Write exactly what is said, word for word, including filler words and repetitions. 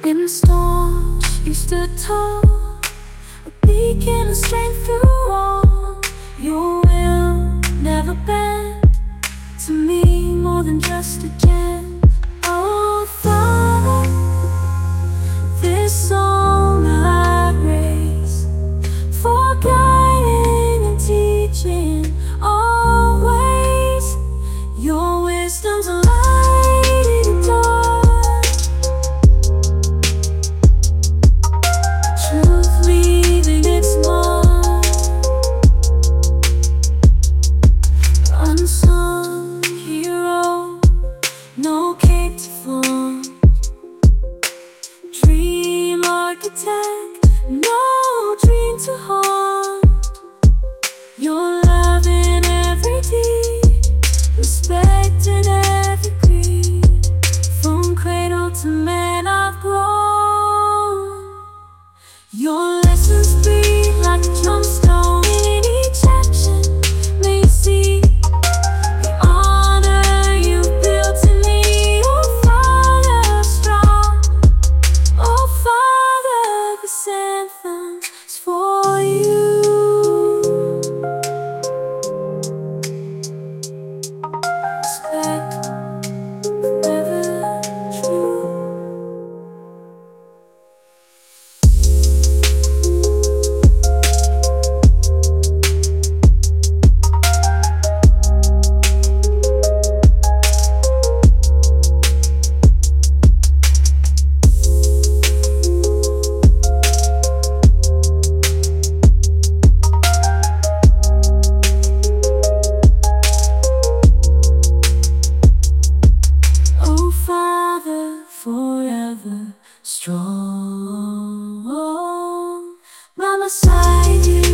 In the storm, you stood tall, a beacon of strength through all. Your will never bent to me more than just a gem. Oh, Father, this song I raise for guiding and teaching always. Your wisdom's a light in the dark, truth leaving its mark. Unsung hero, no cape to flaunt, dream architect, no dream to haunt. Your love in every deed, respect in every creed. From cradle to man I've grown. Your lessons breathe like a drumstone in each action. May you see the honor you've built in me. Oh, Father, strong. Oh, Father, this anthem's for you. Respect, forever true. Oh, Father, forever strong. By my side you